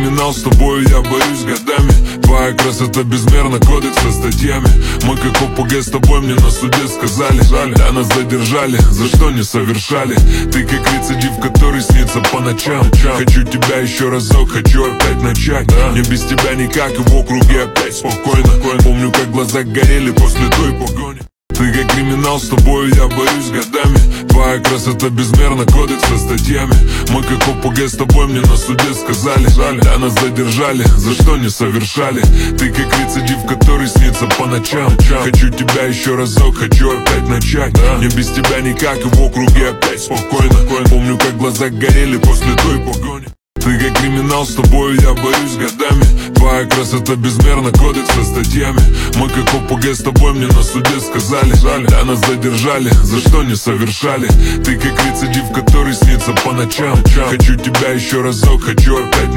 криминал, с тобою я борюсь годами. Твоя красота безмерна, кодекс со статьями. Мы как ОПГ с тобой, мне на суде сказали. Да нас задержали, за что не совершали. Ты как рецидив, который снится по ночам. Хочу тебя еще разок, хочу опять начать. Мне без тебя никак, и в округе опять спокойно. Помню, как глаза горели после той погони. Ты как криминал, с тобою я борюсь годами. Твоя красота безмерна, кодекс со статьями. Мы как ОПГ с тобой, мне на суде сказали. Да нас задержали, за что не совершали. Ты как рецидив, который снится по ночам. Хочу тебя еще разок, хочу опять начать. Мне без тебя никак, и в округе опять спокойно. Помню, как глаза горели после той погони. Ты как криминал, с тобою я борюсь годами. Твоя красота безмерна, кодекс со статьями. Мы как ОПГ с тобой, мне на суде сказали. Да нас задержали, за что не совершали. Ты как рецидив, который снится по ночам. Хочу тебя еще разок, хочу опять